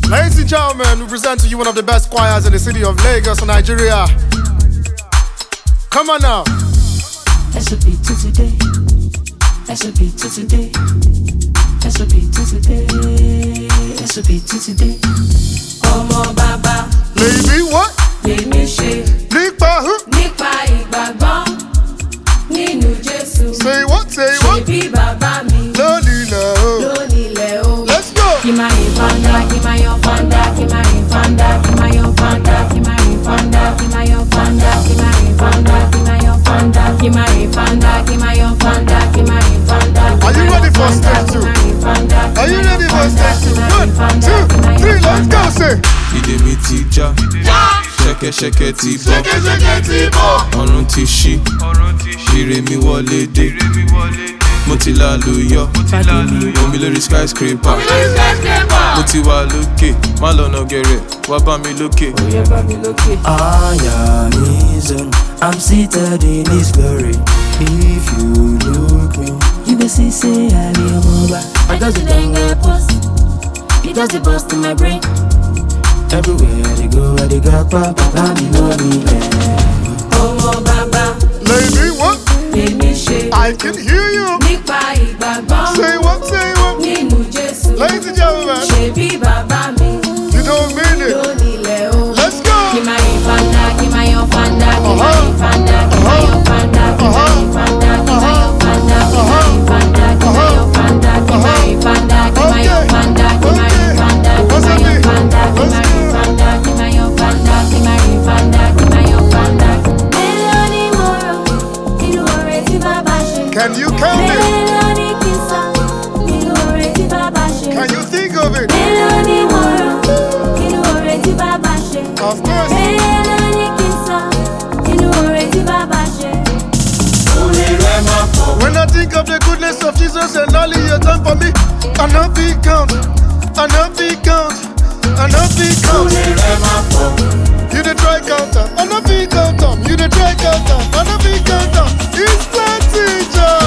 Ladies and gentlemen, we present to you one of the best choirs in the city of Lagos, Nigeria. Come on now. SOP to today. SOP to today. SOP to today. SOP to today. Ọmọ bàbá. Lady what? Lèmi ṣe. Nípa who? Nípa ìgbàgbọ́ nínú Jésù. Say what? Say what? Ṣebí bàbá mi. Lónìlẹ̀ o. Lónìlẹ̀ o. Let's go. Kí máa yin fanda, kí máa yan fanda, kí máa yin fanda, kí máa yan fanda, kí máa yin fanda, kí máa yan fanda, kí máa yin fanda, kí máa yan fanda, kí máa yin fanda, kí máa yan fanda, kí máa yin fanda. Are you ready for stage 2? Are you ready for stage 2? 1, 2, 3, let's go, say. Ìdè mi ti já, ṣẹ̀kẹ̀ṣẹ̀kẹ̀ ti bọ́, Ṣẹ̀kẹ̀ṣẹ̀kẹ̀ ti bọ́. ọ̀run ti ṣí, ire mi wọlé dé. Mo ti lálùyọ, omi lórí skyscraper. Mo ti wà lókè, má lọ́nà gẹ̀rẹ̀, wá bá mi lókè. I am his own, I'm seated in his glory. If you look me, you will see say I be a mobile. I got the dengue post, it does the bust in my brain. Everywhere they go, I they got papa, me know me. Ọmọ bàbá. Lady what? Lèmi ṣe. I can hear you. Nípa ìgbàgbọ́ Say what? Say what? nínú Jésù. Ladies and gentlemen, Ṣebí bàbá mi. you don't mean it. Lónìlẹ̀ o. Let's go. Kí máa yin fanda, kí máa yan fanda, kí máa yin fanda, kí máa yan fanda, kí máa yin fanda, kí máa yan fanda, kí máa yin fanda, kí máa yan fanda, kí máa yin fanda, kí máa yan fanda, kí máa yin fanda, kí máa yan fanda, kí máa yin fanda, kí máa yan fanda, kí máa yin fanda, kí máa yan fanda. Mélòó ni mo rò nínú oore tí bàbá ṣe? Can you count it? Mélòó ni kí n sọ nínú oore tí bàbá ṣe? Can you think of it? Mélòó ni mo rò nínú oore tí bàbá ṣe? Of course. Mélòó ni kí n sọ nínú oore tí bàbá ṣe? When I think of the goodness of Jesus and all he has done for me, I know be count, I know be count, I know be count. You the try counter, I know be counter. You the try counter, I know be counter. It's plenty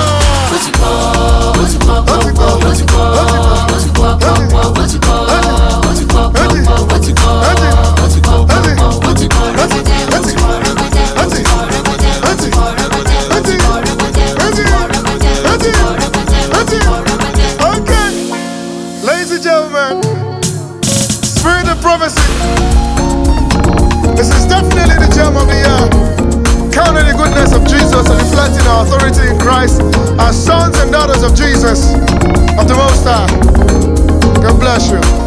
Okay, ladies and gentlemen, spirit of prophecy. This is definitely the gem of the year. Counting the goodness of Jesus and reflecting our authority in Christ as sons and daughters of Jesus, of the Most High. God bless you.